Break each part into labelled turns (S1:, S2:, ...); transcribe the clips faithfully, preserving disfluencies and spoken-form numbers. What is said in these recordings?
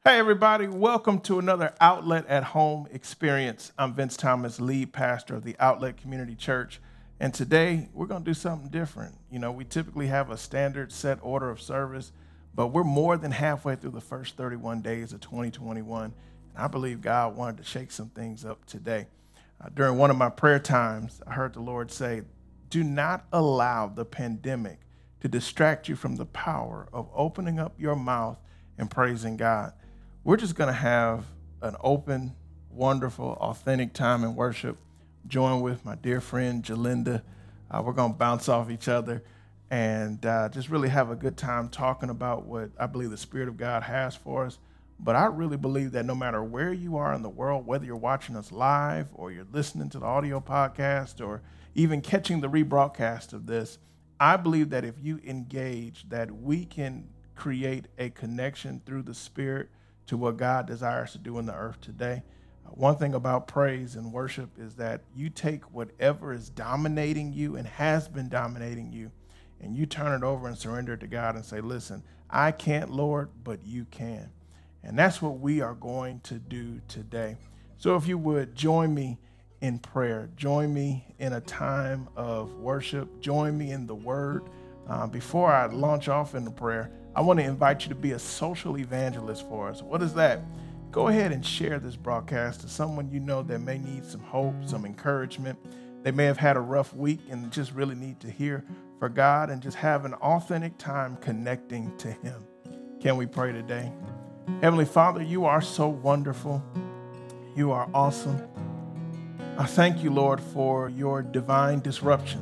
S1: Hey, everybody. Welcome to another Outlet at Home experience. I'm Vince Thomas, lead pastor of the Outlet Community Church. And today we're going to do something different. You know, we typically have a standard set order of service, but we're more than halfway through the first thirty-one days of twenty twenty-one. And I believe God wanted to shake some things up today. Uh, during one of my prayer times, I heard the Lord say, do not allow the pandemic to distract you from the power of opening up your mouth and praising God. We're just going to have an open, wonderful, authentic time in worship. Join with my dear friend, Jalinda. Uh, we're going to bounce off each other and uh, just really have a good time talking about what I believe the Spirit of God has for us. But I really believe that no matter where you are in the world, whether you're watching us live or you're listening to the audio podcast or even catching the rebroadcast of this, I believe that if you engage, that we can create a connection through the Spirit to what God desires to do in the earth today. Uh, one thing about praise and worship is that you take whatever is dominating you and has been dominating you, and you turn it over and surrender it to God and say, listen, I can't, Lord, but you can. And that's what we are going to do today. So if you would join me in prayer, join me in a time of worship, join me in the word. Uh, before I launch off into prayer, I want to invite you to be a social evangelist for us. What is that? Go ahead and share this broadcast to someone you know that may need some hope, some encouragement. They may have had a rough week and just really need to hear for God and just have an authentic time connecting to Him. Can we pray today? Heavenly Father, you are so wonderful. You are awesome. I thank you, Lord, for your divine disruptions,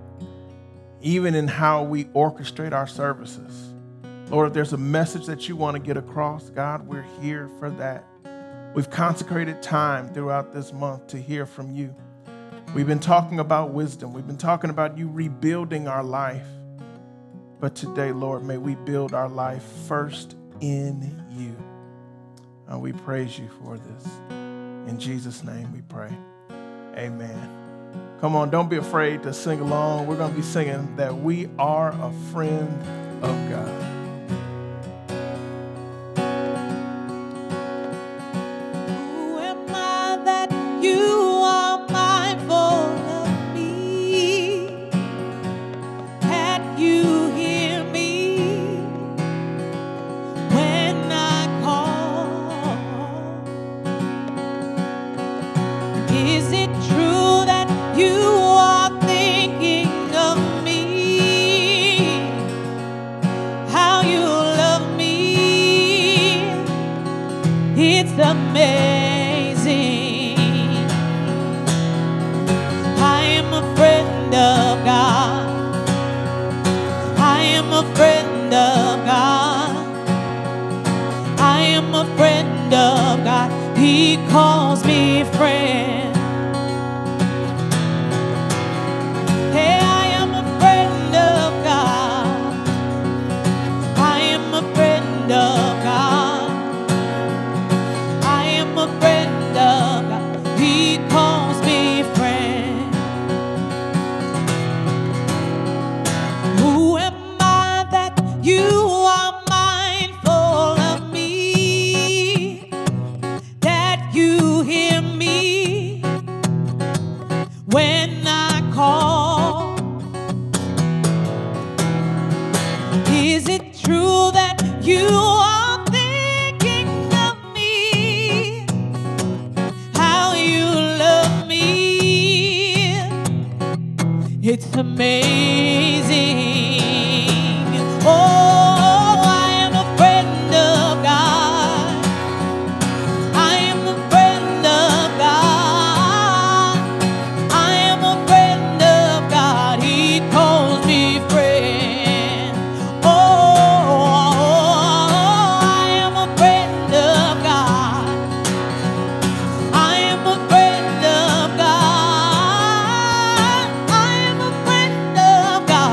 S1: even in how we orchestrate our services. Lord, if there's a message that you want to get across, God, we're here for that. We've consecrated time throughout this month to hear from you. We've been talking about wisdom. We've been talking about you rebuilding our life. But today, Lord, may we build our life first in you. And we praise you for this. In Jesus' name we pray. Amen. Come on, don't be afraid to sing along. We're going to be singing that we are a friend of God.
S2: God.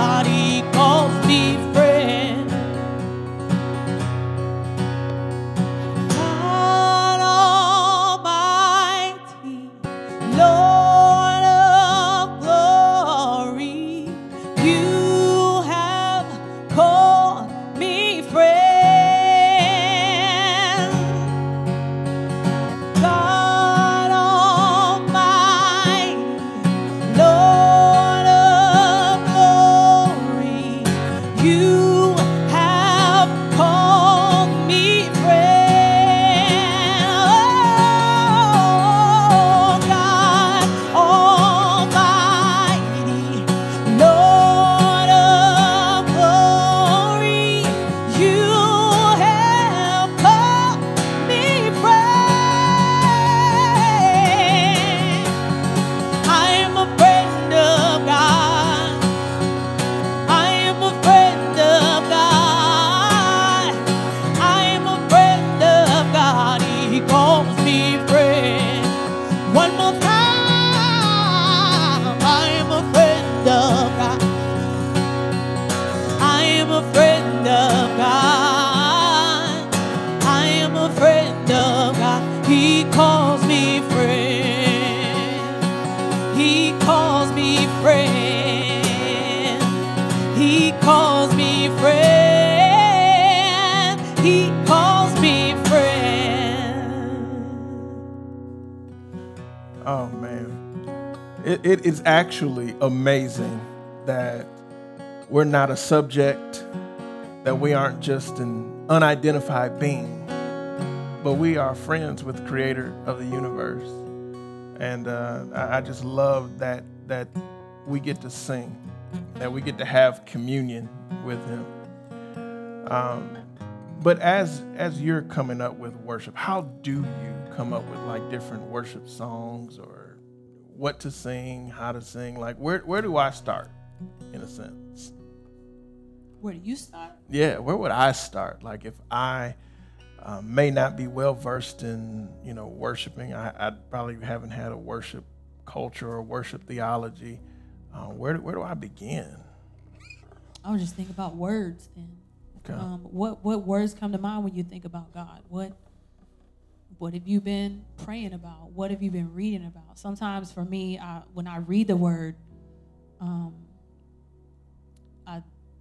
S2: He calls me friend. He calls me friend.
S1: Oh, man. It, it is actually amazing that we're not a subject, that we aren't just an unidentified being, but we are friends with the creator of the universe. And uh, I, I just love that that we get to sing, that we get to have communion with him. Um, but as as you're coming up with worship, how do you come up with like different worship songs, or what to sing, how to sing? Like, where where do I start, in a sense?
S2: Where do you start?
S1: Yeah, where would I start? Like, if I uh, may not be well versed in, you know, worshiping, I, I probably haven't had a worship culture or worship theology. Uh, where do, where do I begin?
S2: I would just think about words then.
S1: Okay.
S2: Um, what what words come to mind when you think about God? What what have you been praying about? What have you been reading about? Sometimes for me, I, when I read the word, um, I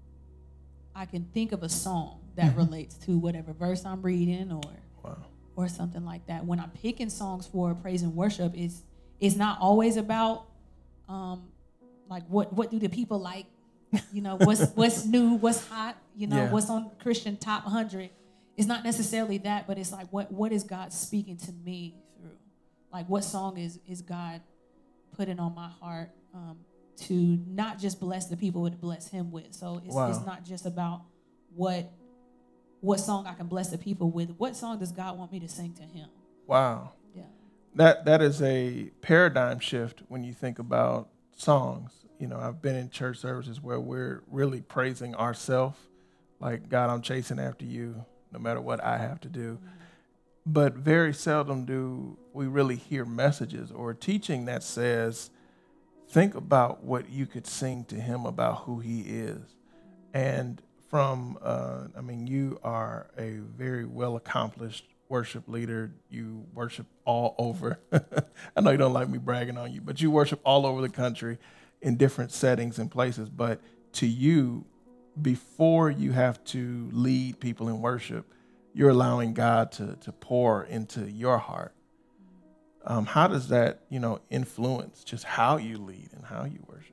S2: I can think of a song that relates to whatever verse I'm reading, or
S1: Wow.
S2: or something like that. When I'm picking songs for praise and worship, it's it's not always about um, like what what do the people like, you know, what's what's new, what's hot, you know,
S1: Yeah.
S2: what's on Christian top one hundred. It's not necessarily that, but it's like what what is God speaking to me through? Like, what song is is God putting on my heart um, to not just bless the people, but to bless Him with? So it's
S1: Wow.
S2: it's not just about what what song I can bless the people with. What song does God want me to sing to Him?
S1: Wow.
S2: Yeah.
S1: That that is a paradigm shift when you think about songs. You know, I've been in church services where we're really praising ourselves, like, God, I'm chasing after you, no matter what I have to do. Mm-hmm. But very seldom do we really hear messages or teaching that says, think about what you could sing to him about who he is. And from, uh, I mean, you are a very well-accomplished worship leader. You worship all over. I know you don't like me bragging on you, but you worship all over the country in different settings and places. But to you, before you have to lead people in worship, you're allowing God to to pour into your heart. Um, how does that, you know, influence just how you lead and how you worship?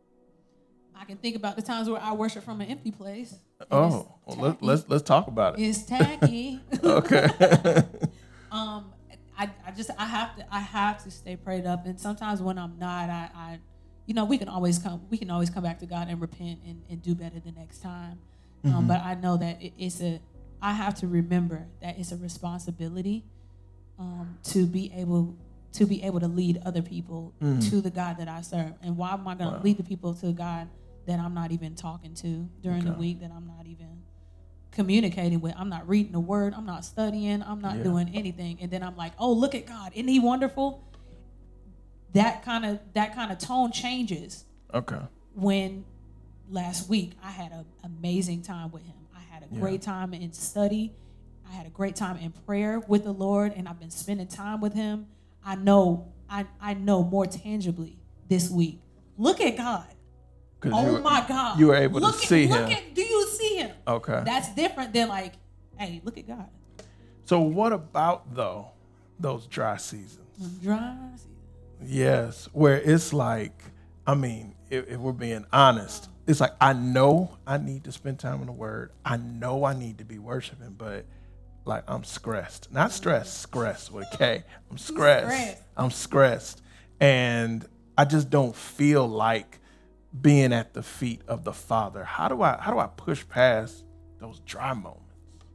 S2: I can think about the times where I worship from an empty place.
S1: Oh, well, let, let's let's talk about it.
S2: It's tacky.
S1: Okay.
S2: um, I, I just I have to I have to stay prayed up, and sometimes when I'm not, I, I you know, we can always come we can always come back to God and repent and, and do better the next time. Um, mm-hmm. But I know that it, it's a I have to remember that it's a responsibility um, to be able to be able to lead other people mm. to the God that I serve. And why am I going to wow. lead the people to God that I'm not even talking to during okay. the week, that I'm not even communicating with? I'm not reading the word. I'm not studying. I'm not yeah. doing anything. And then I'm like, oh, look at God. Isn't he wonderful? That kind of that kind of tone changes. Okay. When last week I had an amazing time with him. I had a yeah. great time in study. I had a great time in prayer with the Lord, and I've been spending time with him. I know, I, I know more tangibly this week. Look at God. Oh
S1: were,
S2: my God.
S1: You were able
S2: look
S1: to
S2: at,
S1: see
S2: look
S1: him.
S2: At, do you see him?
S1: Okay.
S2: That's different than like, hey, look at God.
S1: So what about, though, those dry seasons?
S2: Dry seasons.
S1: Yes, where it's like, I mean, if, if we're being honest, it's like, I know I need to spend time in the Word. I know I need to be worshiping, but like, I'm stressed. Not stressed, stressed with a K. I'm stressed. stressed. I'm stressed. And I just don't feel like being at the feet of the Father. How do I how do I push past those dry moments?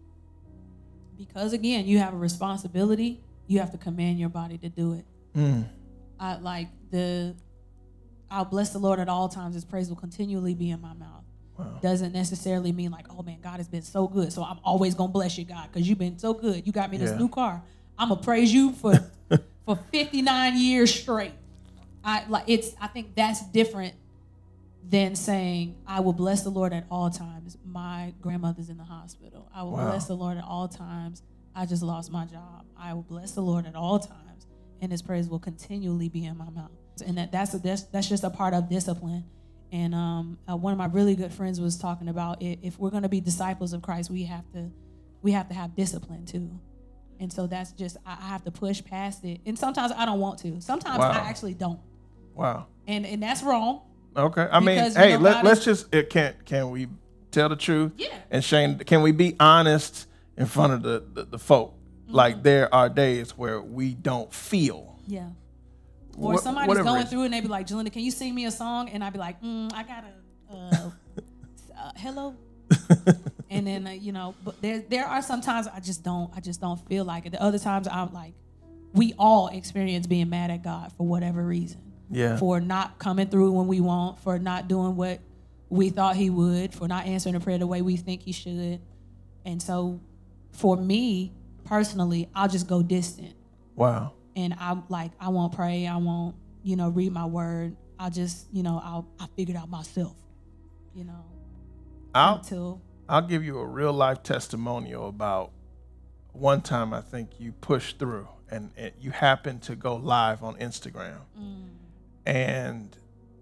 S2: Because again, you have a responsibility. You have to command your body to do it. Mm. I like the I'll bless the Lord at all times. His praise will continually be in my mouth. Wow. Doesn't necessarily mean like, oh man, God has been so good, so I'm always gonna bless you, God, because you've been so good. You got me this yeah. new car. I'm gonna praise you for for fifty-nine years straight. I like it's. I think that's different than saying I will bless the Lord at all times. My grandmother's in the hospital. I will wow. bless the Lord at all times. I just lost my job. I will bless the Lord at all times, and his praise will continually be in my mouth. And that that's a, that's, that's just a part of discipline. And um, uh, one of my really good friends was talking about it, if we're going to be disciples of Christ, we have to we have to have discipline too. And so that's just, I I have to push past it. And sometimes I don't want to. Sometimes
S1: Wow.
S2: I actually don't.
S1: Wow.
S2: And and that's wrong.
S1: Okay. I mean,
S2: Because, you
S1: hey,
S2: know,
S1: let,
S2: God
S1: let's
S2: is-
S1: just, it can can we tell the truth?
S2: Yeah.
S1: And Shane, can we be honest in front of the, the, the folk?
S2: Mm-hmm.
S1: Like there are days where we don't feel.
S2: Yeah. Or
S1: Wha-
S2: somebody's
S1: whatever it
S2: going
S1: is.
S2: through and they be like, Jalinda, can you sing me a song? And I'd be like, mm, I got to, uh, uh, hello? And then, uh, you know, but there there are some times I just don't, I just don't feel like it. The other times I'm like, we all experience being mad at God for whatever reason.
S1: Yeah.
S2: For not coming through when we want, for not doing what we thought he would, for not answering the prayer the way we think he should. And so for me personally, I'll just go distant.
S1: Wow.
S2: And I'm like, I won't pray. I won't, you know, read my word. I'll just, you know, I'll, I'll figure it out myself, you know,
S1: I'll,
S2: until.
S1: I'll give you a real life testimonial about one time I think you pushed through and, and you happened to go live on Instagram.
S2: Mm.
S1: And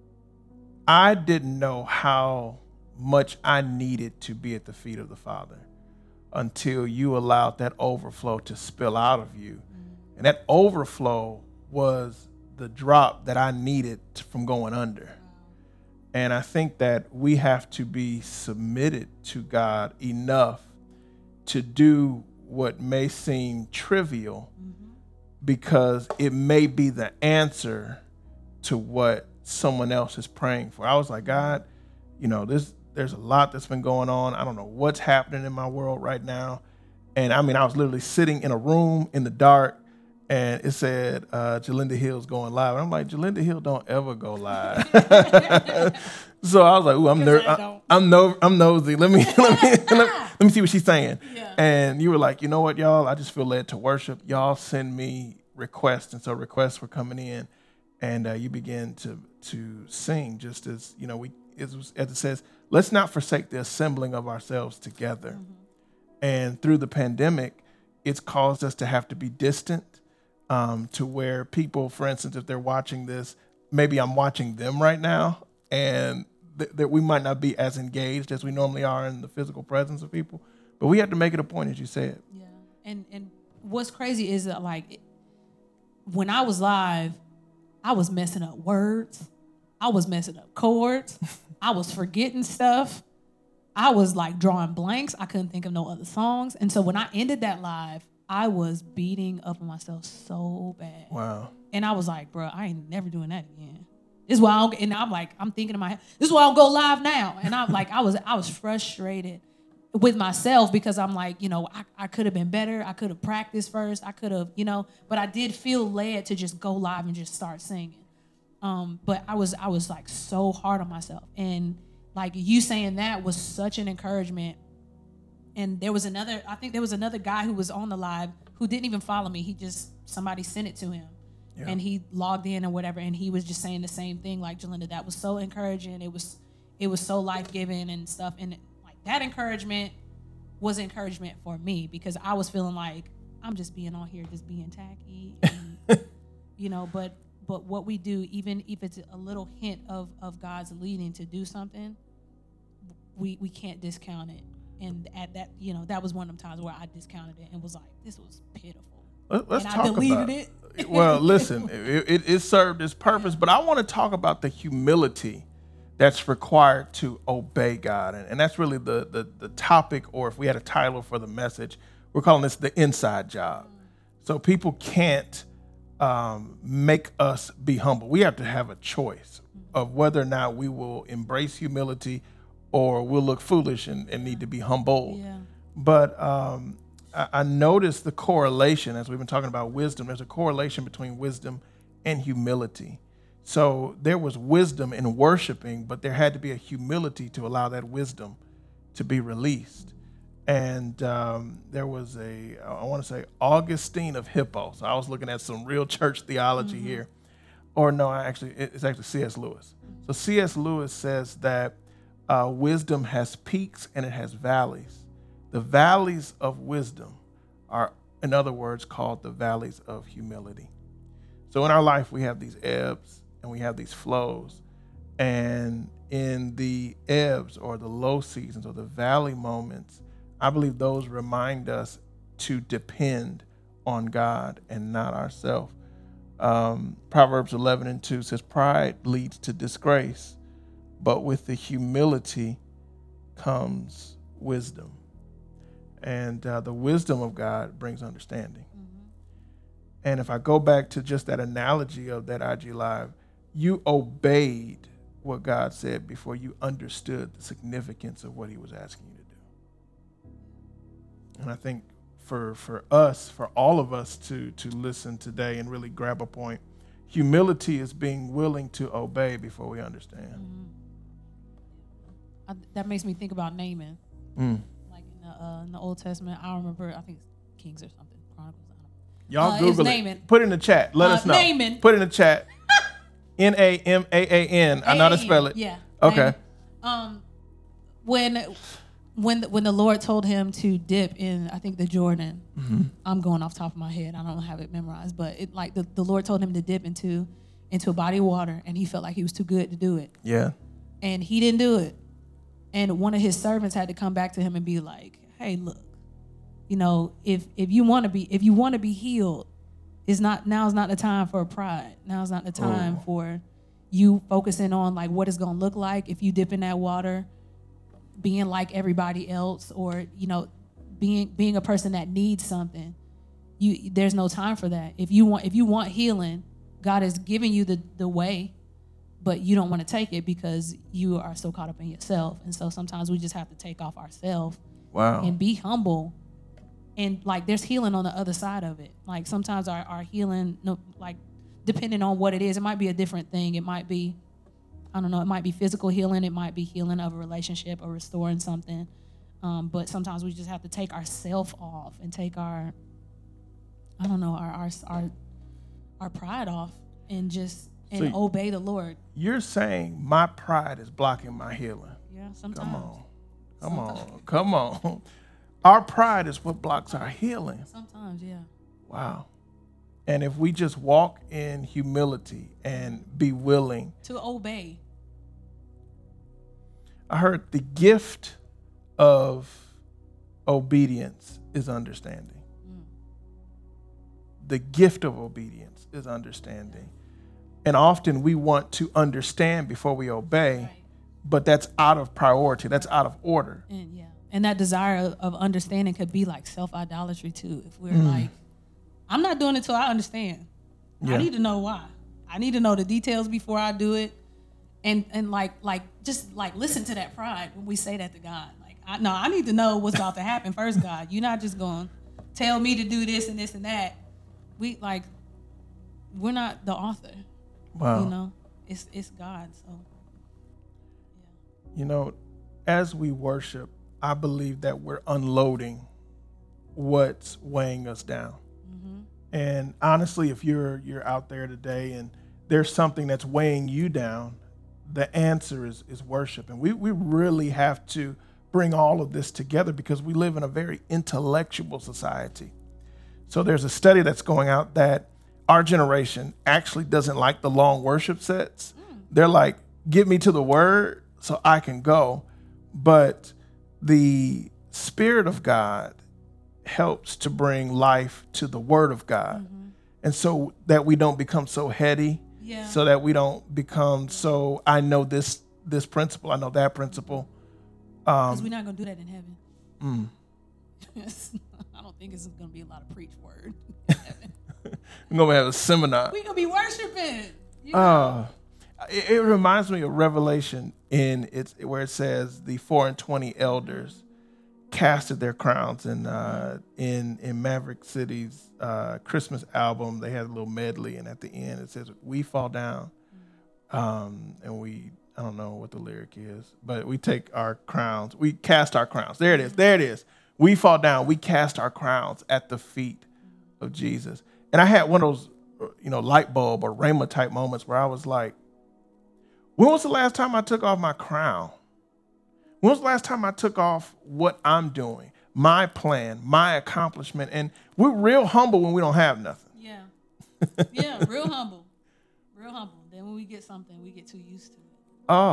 S1: I didn't know how much I needed to be at the feet of the Father until you allowed that overflow to spill out of you. Mm. And that overflow was the drop that I needed to, from going under. Wow. And I think that we have to be submitted to God enough to do what may seem trivial, mm-hmm. because it may be the answer to what someone else is praying for. I was like, God, you know, this there's a lot that's been going on. I don't know what's happening in my world right now. And I mean, I was literally sitting in a room in the dark and it said, uh, Jalinda Hill's going live. And I'm like, Jalinda Hill don't ever go live. So I was like, ooh, I'm ner- I, I'm no I'm nosy. Let me let me let, let me see what she's saying. Yeah. And you were like, you know what, y'all? I just feel led to worship. Y'all send me requests, and so requests were coming in, and uh, you began to to sing. Just as you know, we as, as it says, let's not forsake the assembling of ourselves together. Mm-hmm. And through the pandemic, it's caused us to have to be distant, um, to where people, for instance, if they're watching this, maybe I'm watching them right now, and th- that we might not be as engaged as we normally are in the physical presence of people. But we have to make it a point, as you said.
S2: Yeah. And and what's crazy is that, like, when I was live, I was messing up words. I was messing up chords. I was forgetting stuff. I was like drawing blanks. I couldn't think of no other songs. And so when I ended that live, I was beating up on myself so bad.
S1: Wow.
S2: And I was like, bro, I ain't never doing that again. This is why I don't, and I'm like, I'm thinking in my head, this is why I don't go live now. And I'm like, I was I was frustrated with myself because I'm like, you know, I, I could have been better. I could have practiced first. I could have, you know, but I did feel led to just go live and just start singing. Um, but I was I was like so hard on myself. And like you saying that was such an encouragement. And there was another, I think there was another guy who was on the live who didn't even follow me. He just, somebody sent it to him. Yeah. And he logged in or whatever, and he was just saying the same thing, like, Jalinda, that was so encouraging. It was it was so life-giving and stuff. And like that encouragement was encouragement for me because I was feeling like I'm just being on here, just being tacky. And, you know, but but what we do, even if it's a little hint of, of God's leading to do something, we we can't discount it. And at that, you know, that was one of the times where I discounted it and was like, this was pitiful.
S1: Let's
S2: and
S1: talk
S2: I deleted
S1: about
S2: it.
S1: Well, listen, it, it, it served its purpose, but I want to talk about the humility that's required to obey God. And, and that's really the, the, the topic, or if we had a title for the message, we're calling this the inside job. So people can't um, make us be humble. We have to have a choice of whether or not we will embrace humility or we'll look foolish and, and need to be humbled.
S2: Yeah.
S1: But um, I, I noticed the correlation, as we've been talking about wisdom, there's a correlation between wisdom and humility. So there was wisdom in worshiping, but there had to be a humility to allow that wisdom to be released. And um, there was a, I want to say, Augustine of Hippo. So I was looking at some real church theology mm-hmm. here. Or no, I actually, it's actually C S Lewis. So C S Lewis says that uh, wisdom has peaks and it has valleys. The valleys of wisdom are, in other words, called the valleys of humility. So in our life, we have these ebbs and we have these flows. And in the ebbs or the low seasons or the valley moments, I believe those remind us to depend on God and not ourselves. Um, Proverbs eleven and two says, pride leads to disgrace, but with the humility comes wisdom. And uh, the wisdom of God brings understanding. Mm-hmm. And if I go back to just that analogy of that I G Live, you obeyed what God said before you understood the significance of what he was asking you to do. And I think for for us, for all of us to to listen today and really grab a point, humility is being willing to obey before we understand.
S2: Mm-hmm. I, that makes me think about Naaman.
S1: Mm.
S2: Like in the, uh, in the Old Testament, I remember, I think it's Kings or something, Chronicles. I don't know.
S1: Y'all
S2: uh,
S1: Google it.
S2: Naaman.
S1: Put it in the chat. Let
S2: uh,
S1: us know.
S2: Naaman.
S1: Put it in the chat. N A M A A N. I know how to spell it.
S2: Yeah.
S1: Okay.
S2: Naaman. Um, when when the, when the Lord told him to dip in, I think the Jordan.
S1: Mm-hmm.
S2: I'm going off the top of my head. I don't have it memorized, but it like the, the Lord told him to dip into into a body of water, and he felt like he was too good to do it.
S1: Yeah.
S2: And he didn't do it. And one of his servants had to come back to him and be like, "Hey, look, you know, if if you want to be if you want to be healed, it's not now's not the time for pride. Now's not the time
S1: oh.
S2: for you focusing on like what it's gonna look like if you dip in that water, being like everybody else, or you know, being being a person that needs something. You there's no time for that. If you want if you want healing, God is giving you the the way, but you don't want to take it because you are so caught up in yourself. And so sometimes we just have to take off ourselves
S1: wow.
S2: and be humble. And like there's healing on the other side of it. Like sometimes our, our healing, no, like depending on what it is, it might be a different thing. It might be, I don't know, it might be physical healing. It might be healing of a relationship or restoring something. Um, but sometimes we just have to take ourself off and take our, I don't know, our our our, our pride off and just and
S1: so
S2: obey the Lord.
S1: You're saying my pride is blocking my healing.
S2: Yeah, sometimes.
S1: Come on. Come
S2: sometimes.
S1: on. Come on. Our pride is what blocks our healing.
S2: Sometimes, yeah.
S1: Wow. And if we just walk in humility and be willing
S2: to obey.
S1: I heard the gift of obedience is understanding. Mm. The gift of obedience is understanding. And often we want to understand before we obey, right. But that's out of priority. That's out of order.
S2: And yeah. And that desire of understanding could be like self-idolatry too. If we're
S1: mm.
S2: like, I'm not doing it till I understand. Yeah. I need to know why. I need to know the details before I do it. And and like like just like listen to that pride when we say that to God. Like, I, no, I need to know what's about to happen first, God. You're not just going to tell me to do this and this and that. We like, we're not the author.
S1: Wow.
S2: You know, it's it's God. So, yeah.
S1: You know, as we worship, I believe that we're unloading what's weighing us down. Mm-hmm. And honestly, if you're you're out there today and there's something that's weighing you down, the answer is is worship. And we, we really have to bring all of this together because we live in a very intellectual society. So there's a study that's going out that our generation actually doesn't like the long worship sets. Mm. They're like, get me to the word so I can go. But the Spirit of God helps to bring life to the Word of God. Mm-hmm. And so that we don't become so heady, yeah. so that we don't become so, I know this this principle, I know that principle.
S2: Because um, we're not going to do that in heaven.
S1: Mm.
S2: I don't think it's going to be a lot of preach word.
S1: We're going to have a seminar.
S2: We're going to be worshiping. You
S1: know? uh, it, it reminds me of Revelation in it's where it says the four and twenty elders casted their crowns, and uh, in in Maverick City's uh, Christmas album, they had a little medley, and at the end it says, "We fall down," um, and we I don't know what the lyric is, but we take our crowns, we cast our crowns. There it is, there it is. We fall down, we cast our crowns at the feet of Jesus. And I had one of those, you know, light bulb or Rhema type moments where I was like, when was the last time I took off my crown? When was the last time I took off what I'm doing, my plan, my accomplishment? And we're real humble when we don't have nothing.
S2: Yeah. Yeah, real humble. Real humble. Then when we get something, we get too used to it.
S1: Oh,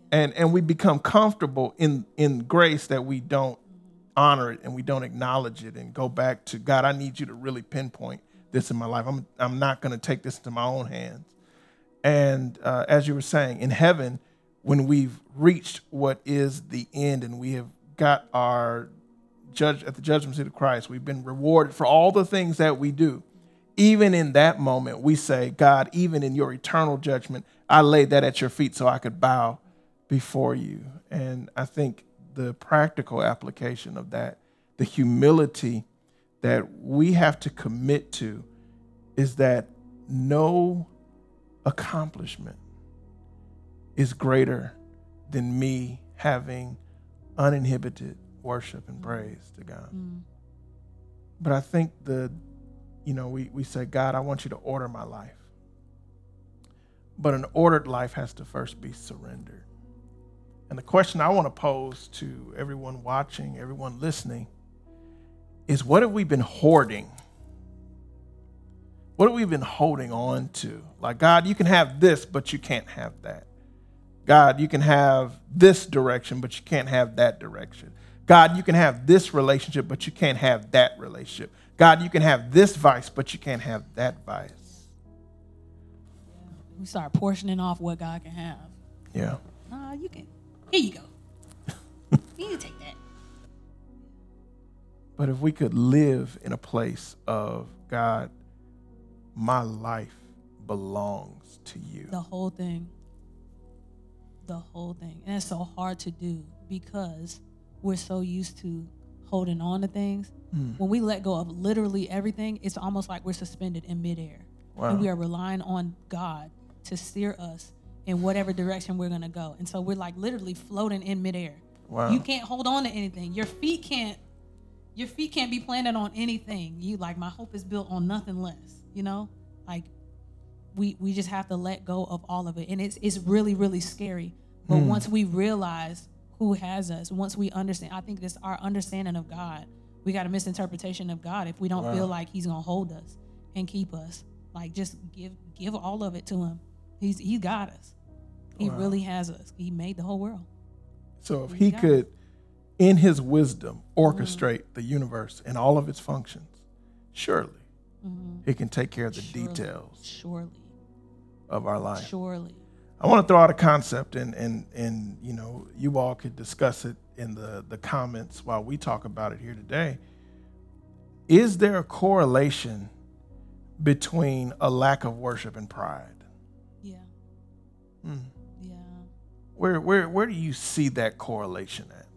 S1: And and we become comfortable in, in grace that we don't honor it and we don't acknowledge it and go back to God. I need you to really pinpoint this in my life. I'm I'm not going to take this into my own hands. And uh, as you were saying, in heaven, when we've reached what is the end and we have got our judge at the judgment seat of Christ, we've been rewarded for all the things that we do. Even in that moment, we say, God, even in your eternal judgment, I laid that at your feet so I could bow before you. And I think the practical application of that, the humility that we have to commit to, is that no accomplishment is greater than me having uninhibited worship and praise to God. Mm. But I think the, you know, we, we say, God, I want you to order my life. But an ordered life has to first be surrendered. And the question I want to pose to everyone watching, everyone listening, is what have we been hoarding? What have we been holding on to? Like, God, you can have this, but you can't have that. God, you can have this direction, but you can't have that direction. God, you can have this relationship, but you can't have that relationship. God, you can have this vice, but you can't have that vice.
S2: We start portioning off what God can have.
S1: Yeah.
S2: Nah, you can. Here you go. You can take that.
S1: But if we could live in a place of, God, my life belongs to you.
S2: The whole thing. The whole thing. And it's so hard to do because we're so used to holding on to things. Mm. When we let go of literally everything, it's almost like we're suspended in midair. Wow. And we are relying on God to steer us in whatever direction we're going to go. And so we're like literally floating in midair. Wow. You can't hold on to anything. Your feet can't your feet can't be planted on anything. You like, my hope is built on nothing less, you know? Like we we just have to let go of all of it. And it's it's really, really scary. But mm. once we realize who has us, once we understand, I think it's our understanding of God. We got a misinterpretation of God if we don't wow. feel like he's going to hold us and keep us. Like, just give give all of it to him. He's He got us. He wow. really has us. He made the whole world.
S1: So if he, he could, us. in his wisdom, orchestrate mm-hmm. the universe and all of its functions, surely mm-hmm. he can take care of the surely. details
S2: surely.
S1: of our life.
S2: Surely.
S1: I want to throw out a concept, and and and you know, you all could discuss it in the, the comments while we talk about it here today. Is there a correlation between a lack of worship and pride?
S2: Yeah.
S1: Hmm.
S2: Yeah.
S1: Where where where do you see that correlation at?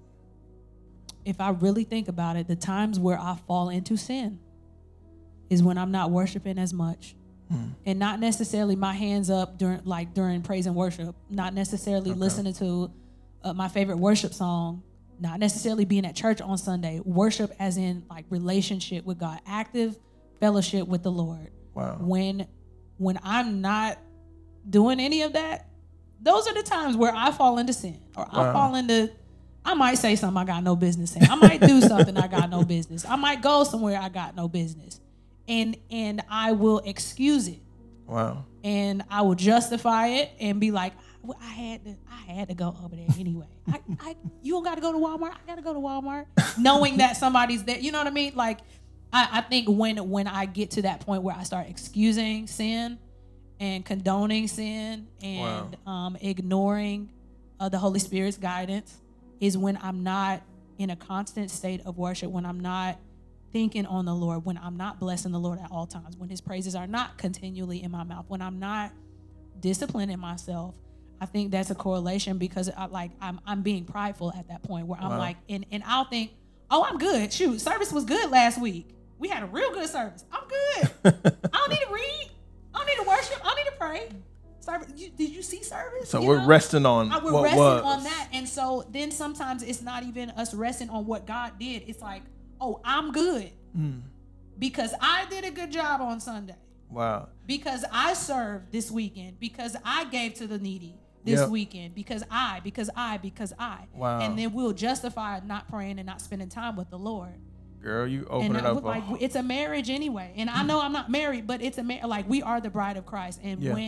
S2: If I really think about it, the times where I fall into sin is when I'm not worshiping as much. Hmm. And not necessarily my hands up during like during praise and worship, not necessarily okay. listening to uh, my favorite worship song, not necessarily being at church on Sunday. Worship as in like relationship with God, active fellowship with the Lord.
S1: Wow.
S2: When when I'm not doing any of that, those are the times where I fall into sin, or wow. I fall into, I might say something I got no business saying. I might do something I got no business. I might go somewhere I got no business. And and I will excuse it.
S1: Wow.
S2: And I will justify it and be like, I had to I had to go over there anyway. I, I you don't gotta go to Walmart. I gotta go to Walmart. Knowing that somebody's there. You know what I mean? Like I, I think when when I get to that point where I start excusing sin and condoning sin and wow. um, ignoring uh, the Holy Spirit's guidance is when I'm not in a constant state of worship, when I'm not thinking on the Lord, when I'm not blessing the Lord at all times, when his praises are not continually in my mouth, when I'm not disciplining myself. I think that's a correlation because I, like I'm I'm being prideful at that point where I'm wow. like, and, and I'll think, oh, I'm good. Shoot, service was good last week. We had a real good service. I'm good. I don't need to read. I don't need to worship. I don't need to pray. Service, you, did you see service?
S1: So
S2: you
S1: we're
S2: know?
S1: resting on
S2: I, we're
S1: what
S2: resting
S1: was.
S2: on that. And so then sometimes it's not even us resting on what God did. It's like, oh, I'm good mm. because I did a good job on Sunday.
S1: Wow.
S2: Because I served this weekend. Because I gave to the needy this yep. weekend. Because I, because I, because I.
S1: Wow.
S2: And then we'll justify not praying and not spending time with the Lord.
S1: Girl, you open
S2: and
S1: it up.
S2: Like, it's a marriage anyway. And I know I'm not married, but it's a mar- like we are the bride of Christ. And yeah. when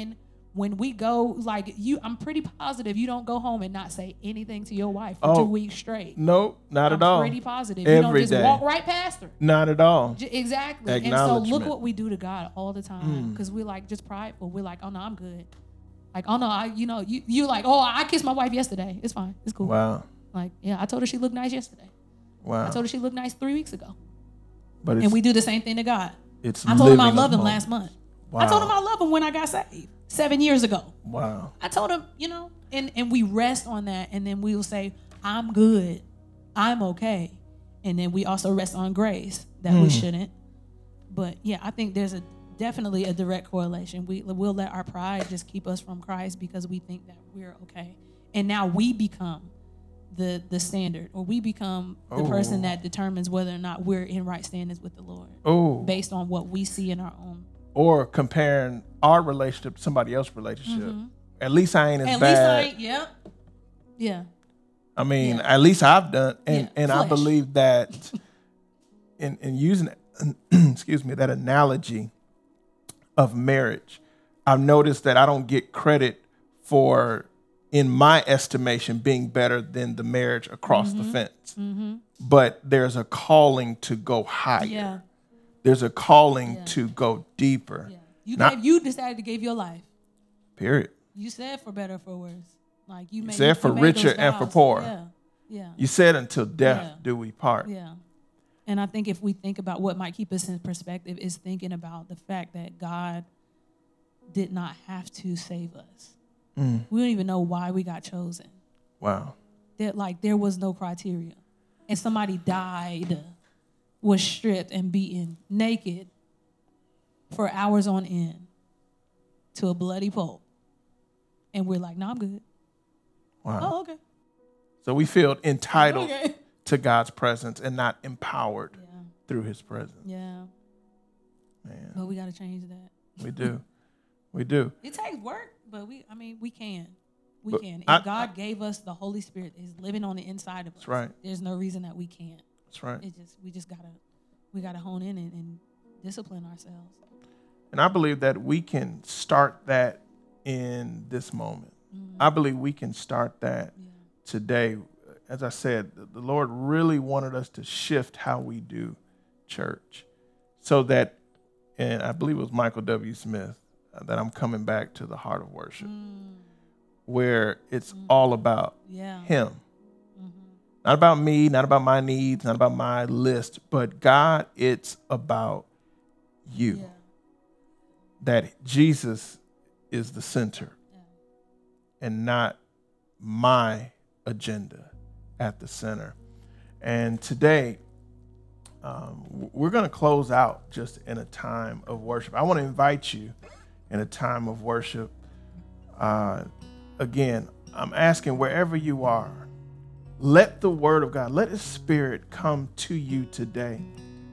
S2: When we go, like you, I'm pretty positive you don't go home and not say anything to your wife for
S1: Oh,
S2: two weeks straight.
S1: Nope, not
S2: I'm
S1: at all.
S2: pretty positive.
S1: Every
S2: you don't just
S1: day.
S2: walk right past her.
S1: Not at all.
S2: J- exactly. And so
S1: Acknowledgement.
S2: look what we do to God all the time, because we're like just prideful. We're like, oh no, I'm good. Like, oh no, I, you know, you you like, oh, I kissed my wife yesterday. It's fine. It's cool.
S1: Wow.
S2: Like, yeah, I told her she looked nice yesterday.
S1: Wow.
S2: I told her she looked nice three weeks ago.
S1: But it's,
S2: And we do the same thing to God.
S1: it's
S2: I told him I
S1: living
S2: love him
S1: among-
S2: last month.
S1: Wow.
S2: I told him I love him when I got saved seven years ago.
S1: Wow.
S2: I told him, you know, and, and we rest on that, and then we will say, I'm good. I'm okay. And then we also rest on grace that we shouldn't. But yeah, I think there's a definitely a direct correlation. We we'll let our pride just keep us from Christ because we think that we're okay. And now we become the the standard, or we become the
S1: Oh.
S2: person that determines whether or not we're in right standings with the Lord
S1: Oh.
S2: based on what we see in our own.
S1: Or comparing our relationship to somebody else's relationship. At least I ain't as
S2: At
S1: bad.
S2: least I ain't, yeah. Yeah.
S1: I mean,
S2: Yeah.
S1: at least I've done, and,
S2: Yeah,
S1: and I
S2: flesh.
S1: believe that in, in using, excuse me, that analogy of marriage, I've noticed that I don't get credit for, in my estimation, being better than the marriage across the fence. But there's a calling to go higher.
S2: Yeah.
S1: There's a calling
S2: Yeah.
S1: to go deeper.
S2: Yeah. You
S1: Not-
S2: gave, you decided to give your life.
S1: Period.
S2: You said for better or for worse. Like you made
S1: said
S2: you
S1: for
S2: made
S1: richer
S2: those
S1: and for
S2: vows.
S1: poor.
S2: Yeah. Yeah.
S1: You said until death
S2: Yeah.
S1: do we part.
S2: Yeah. And I think if we think about what might keep us in perspective is thinking about the fact that God did not have to save us.
S1: Mm.
S2: We don't even know why we got chosen.
S1: Wow.
S2: That like there was no criteria. And somebody died, was stripped and beaten naked for hours on end to a bloody pulp. And we're like, no, I'm good.
S1: Wow.
S2: Oh, okay.
S1: So we feel entitled
S2: Okay.
S1: to God's presence and not empowered
S2: Yeah.
S1: through his presence.
S2: Yeah.
S1: Man,
S2: But we got to change that.
S1: we do. We do.
S2: It takes work, but we, I mean, we can. We
S1: But
S2: can. If
S1: I-
S2: God gave us the Holy Spirit is living on the inside of us.
S1: That's right.
S2: There's no reason that we can't.
S1: That's right.
S2: It just, we just gotta, we gotta hone in and, and discipline ourselves.
S1: And I believe that we can start that in this moment. I believe we can start that
S2: Yeah.
S1: today. As I said, the- the Lord really wanted us to shift how we do church so that, and I believe it was Michael W. Smith, uh, that I'm coming back to the heart of worship, where it's all about
S2: Yeah.
S1: him. Not about me, not about my needs, not about my list, but God, it's about you.
S2: Yeah.
S1: That Jesus is the center and not my agenda at the center. And today, um, w- we're going to close out just in a time of worship. I want to invite you in a time of worship. Uh, again, I'm asking wherever you are, let the word of God, let his spirit come to you today.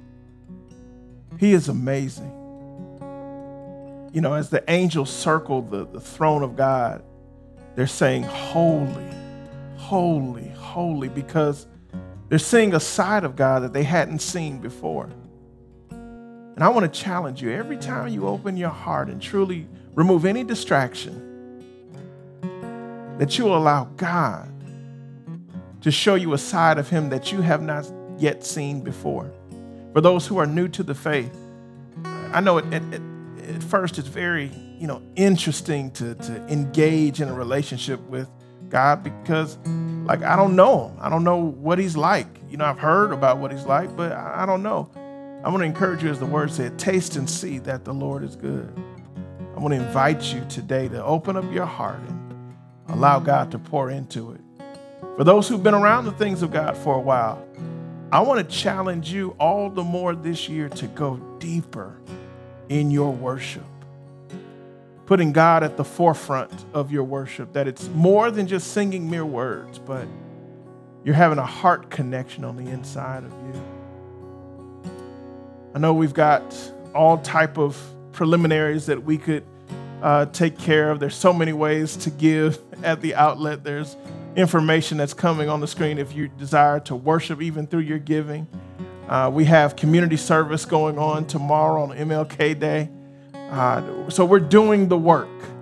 S1: He is amazing. You know, as the angels circle the, the throne of God, they're saying, holy, holy, holy, because they're seeing a side of God that they hadn't seen before. And I want to challenge you, every time you open your heart and truly remove any distraction, that you will allow God to show you a side of him that you have not yet seen before. For those who are new to the faith, I know it, it, it, at first it's very, you know, interesting to, to engage in a relationship with God because, like, I don't know him. I don't know what he's like. You know, I've heard about what he's like, but I, I don't know. I want to encourage you, as the word said, taste and see that the Lord is good. I want to invite you today to open up your heart and allow God to pour into it. For those who've been around the things of God for a while, I want to challenge you all the more this year to go deeper in your worship, putting God at the forefront of your worship, that it's more than just singing mere words, but you're having a heart connection on the inside of you. I know we've got all type of preliminaries that we could uh, take care of. There's so many ways to give at the outlet. There's information that's coming on the screen if you desire to worship even through your giving. Uh, we have community service going on tomorrow on M L K Day. Uh, so we're doing the work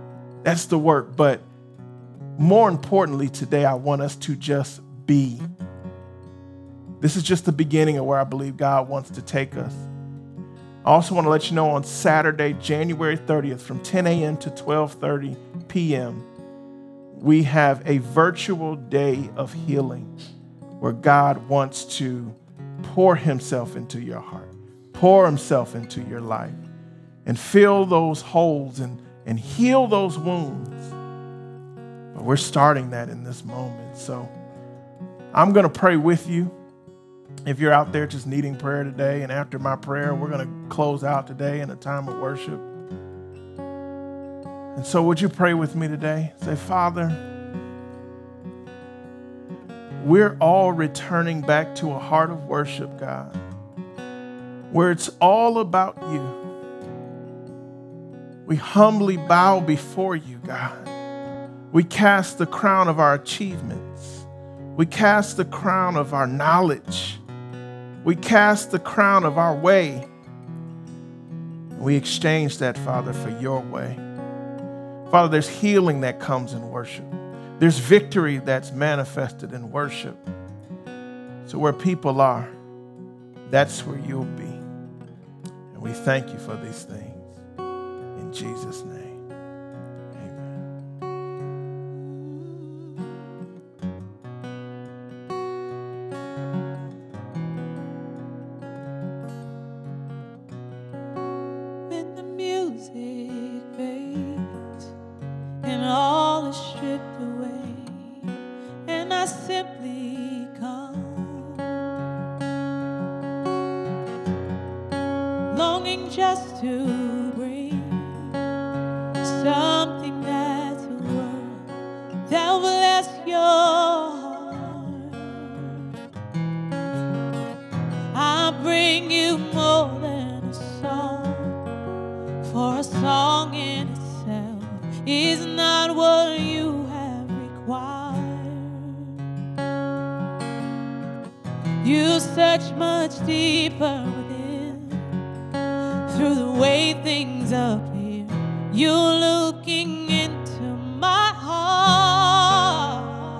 S1: That's the work. But more importantly, today, I want us to just be. This is just the beginning of where I believe God wants to take us. I also want to let you know on Saturday, January thirtieth, from ten a.m. to twelve thirty p.m., we have a virtual day of healing where God wants to pour himself into your heart, pour himself into your life, and fill those holes and, and heal those wounds. But we're starting that in this moment. So I'm going to pray with you. If you're out there just needing prayer today, and after my prayer, we're going to close out today in a time of worship. And so would you pray with me today? Say, Father, we're all returning back to a heart of worship, God, where it's all about you. We humbly bow before you, God. We cast the crown of our achievements. We cast the crown of our knowledge. We cast the crown of our way. We exchange that, Father, for your way. Father, there's healing that comes in worship. There's victory that's manifested in worship. So where people are, that's where you'll be. And we thank you for these things. In Jesus' name.
S2: Just to bring something that's a word that will bless your heart. I bring you more than a song, for a song in itself is not what you have required. You search much deeper through the way things appear. You're looking into my heart.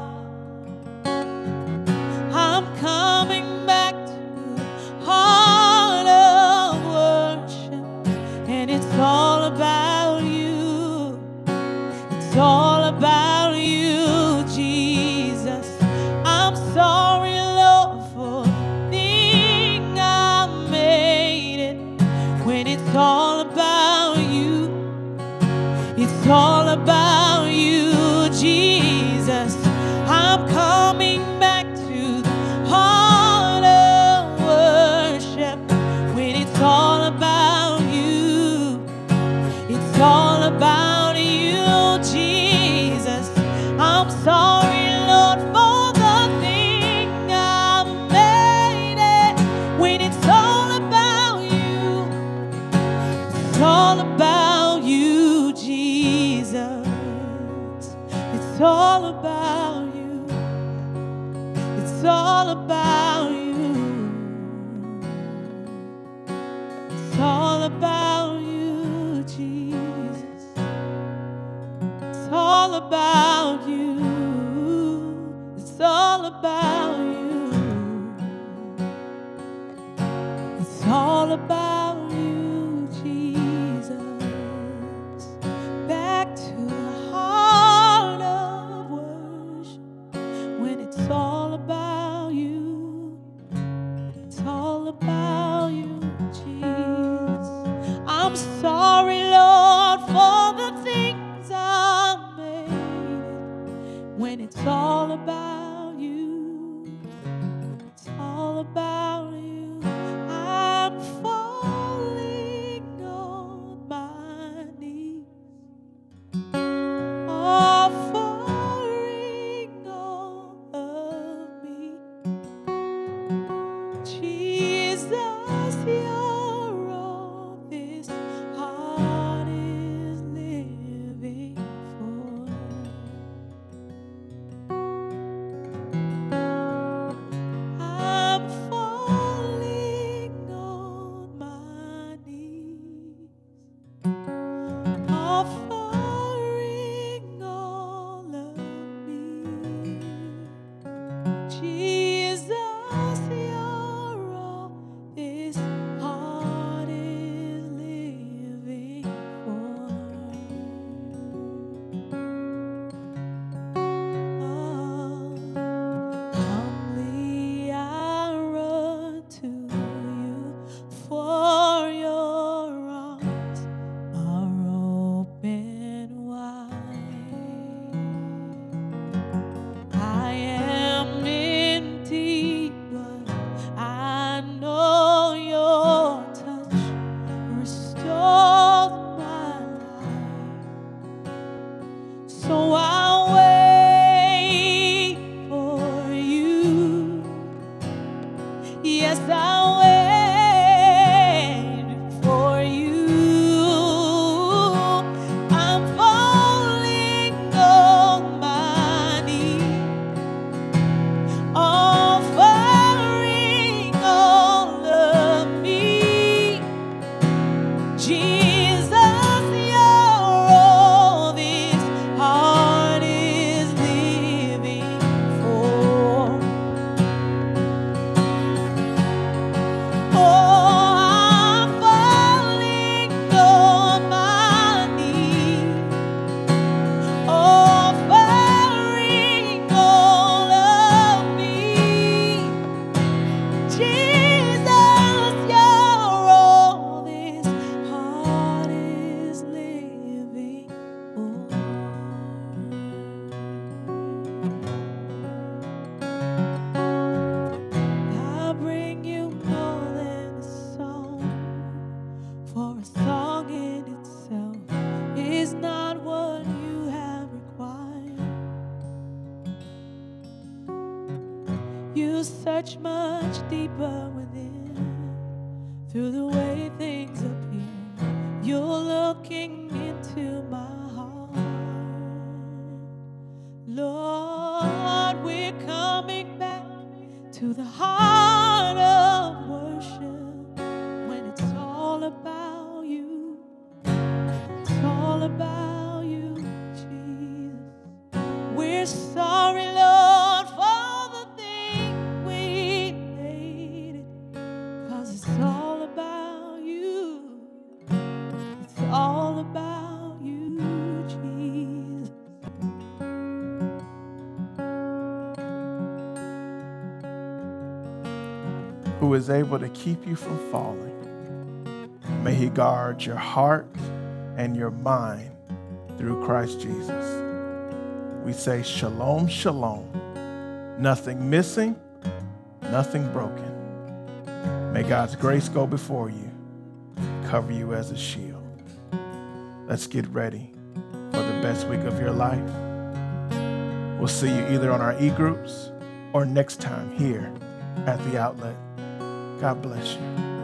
S2: I'm coming back to the heart of worship, and it's all about you. It's all about you, Jesus. I'm sorry, Lord, for the thing I made it. When it's all about you, it's all about you, Jesus. I'm coming back to the heart of worship. When it's all about you, it's all about you, Jesus. I'm sorry, Lord, for the thing I made it. When it's all about you, it's all about you, Jesus. It's all about you. It's all about you. It's all about you, Jesus. It's all about you. It's all about you. It's all about you, Jesus. Back to the heart of worship. When it's all about you, it's all about you, Jesus. I'm sorry, Lord, for the things I made. When it's all about you, it's all about you. I'm falling. yes, I'll wait for you. I'm falling on my knees, offering all of me. Jesus, you're all this heart is living for. Oh, I'm falling on my knees, offering all of me. Jesus, you're all this heart is living for. I'll bring you more than a song, for a song in itself is not what you have required. You search much deeper within, through the way things appear. You're looking into my heart. Lord, we're coming back to the heart of worship, when it's all about you. It's all about you, Jesus. We're sorry, Lord, for the thing we made it, 'cause it's all about you. It's all about you, Jesus.
S1: Who is able to keep you from falling. May he guard your heart and your mind through Christ Jesus. We say shalom, shalom. Nothing missing, nothing broken. May God's grace go before you, cover you as a shield. Let's get ready for the best week of your life. We'll see you either on our e-groups or next time here at the Outlet. God bless you.